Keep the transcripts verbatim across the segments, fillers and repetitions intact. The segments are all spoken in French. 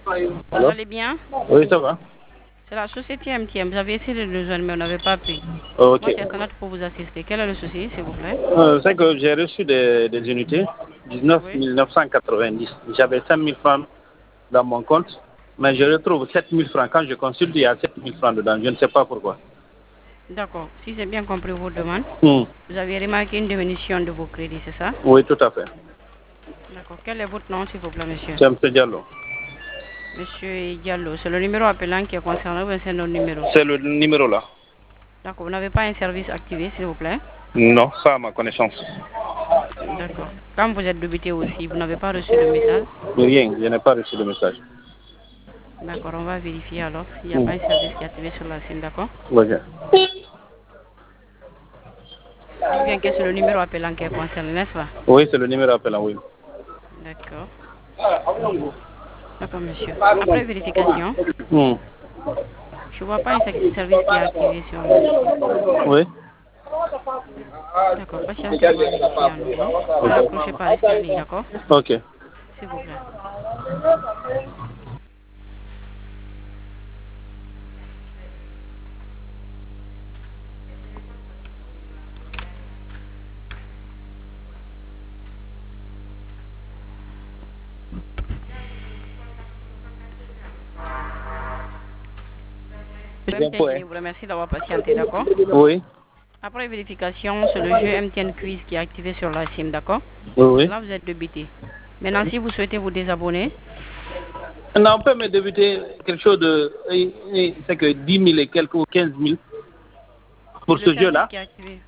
Vous Alors? allez bien? Oui, ça va. C'est la société M T M. Vous avez essayé de nous joindre, mais on n'avait pas pu. Ok. Moi, c'est Sanat pour vous assister. Quel est le souci, s'il vous plaît? Euh, c'est que j'ai reçu des, des unités, dix-neuf Oui. mille neuf cent quatre-vingt-dix. J'avais cinq mille francs dans mon compte, mais je retrouve sept mille francs. Quand je consulte, il y a sept mille francs dedans. Je ne sais pas pourquoi. D'accord. Si j'ai bien compris vos demandes, Hmm. vous avez remarqué une diminution de vos crédits, c'est ça? Oui, tout à fait. D'accord. Quel est votre nom, s'il vous plaît, monsieur? C'est M. Diallo. Monsieur Diallo, c'est le numéro appelant qui est concerné ou c'est notre numéro? C'est le numéro là. D'accord. Vous n'avez pas un service activé, s'il vous plaît? Non, ça à ma connaissance. D'accord. Quand vous êtes débité aussi, vous n'avez pas reçu de message? Rien, je n'ai pas reçu de message. D'accord. On va vérifier alors s'il n'y a Hmm. pas un service qui est activé sur la SIM, d'accord? Ok. Ou bien que c'est le numéro appelant qui est concerné, n'est-ce pas? Oui, c'est le numéro appelant, oui. D'accord. D'accord, monsieur. Après vérification, Hmm. je ne vois pas un ser- service qui est activé sur la SIM. Oui. D'accord, patientez, on va vérifier à nouveau. Ne raccrochez pas, restez en ligne, d'accord? Ok. S'il vous plaît. Le Bien M T N pour, hein. Guinée vous remercie d'avoir patienté, d'accord? Oui. Après vérification, c'est le jeu M T N Quiz qui est activé sur la SIM, d'accord? Oui, Pour oui. cela, vous êtes débité. Maintenant, si vous souhaitez vous désabonner, Non, on peut me débuter quelque chose de. eh, eh, C'est que dix mille et quelques ou quinze mille c'est pour le ce service jeu-là. qui est activé.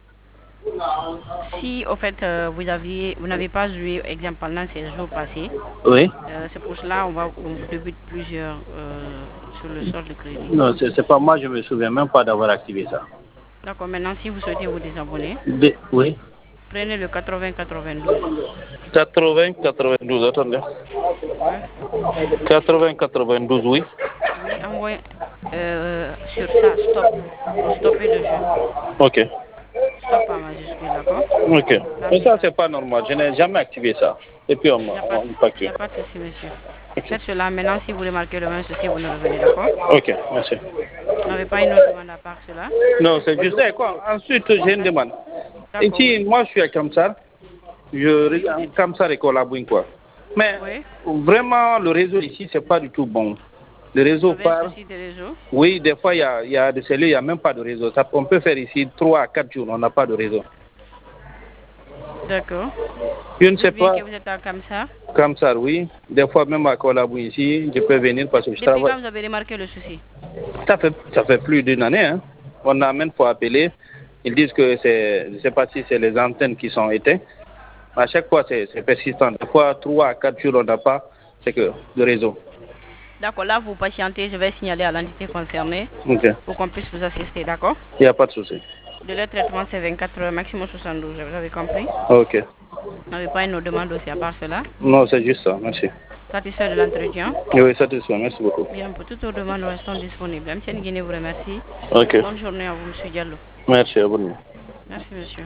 Si, au fait, euh, vous aviez, vous n'avez pas joué, exemple, pendant ces jours passés, Oui. euh, c'est pour cela on va on vous débute plusieurs euh, sur le solde de crédit. Non, c'est c'est pas moi, je me souviens même pas d'avoir activé ça. D'accord, maintenant, si vous souhaitez vous désabonner, De- oui. prenez le quatre-vingts quatre-vingt-douze. quatre-vingts quatre-vingt-douze, attendez. Ouais. quatre-vingts quatre-vingt-douze, oui. Oui, envoyez euh, sur ça, stop, pour stopper le jeu. Ok. Stop en majuscule, d'accord? Ok. Là, Mais ça, message. c'est pas normal. Je n'ai jamais activé ça. Et puis, on Il n'y a, m'a pas de- on me il y facture. a pas de souci, monsieur. Ok. Faites cela maintenant. Si vous remarquez le même souci, vous nous revenez, d'accord? Ok, merci. Vous n'avez pas une autre demande à part cela? Non, c'est juste ça, quoi. Ensuite, j'ai une demande. D'accord, Ici, oui. moi, je suis à Kamsar. Je Oui, vous regarde dites. Kamsar et Kolabouin, quoi. Mais Oui. vraiment, le réseau ici, c'est pas du tout bon. Le Vous réseau avez un part. souci de réseau? Oui, des fois, il y a, il y a des cellules, il n'y a même pas de réseau. Ça, on peut faire ici trois à quatre jours, on n'a pas de réseau. D'accord. Je ne Vous sais dites bien pas, que vous êtes à Kamsar. comme ça, oui. Des fois, même à Kolabouin ici, je peux venir parce que je Depuis travaille. quand vous avez remarqué le souci? Ça fait, ça fait plus d'une année. Hein. On a même fois appelé. Ils disent que c'est, je ne sais pas si c'est les antennes qui sont éteintes. À chaque fois, c'est, c'est persistant. Des fois, trois à quatre jours, on n'a pas, c'est que le réseau. D'accord, là, vous patientez. Je vais signaler à l'entité concernée Ok. pour qu'on puisse vous assister, d'accord? Il n'y a pas de souci. De leur traitement, c'est vingt-quatre heures, maximum soixante-douze heures. Vous avez compris? Ok. Vous n'avez pas une autre demande aussi à part cela? Non, c'est juste ça. Merci. Satisfait de l'entretien? Oui, satisfait. Merci beaucoup. Bien, pour toutes vos demandes, nous restons disponibles. M T N Guinée vous remercie. Ok. Bonne journée à vous, monsieur Diallo. Merci à vous. Merci, monsieur.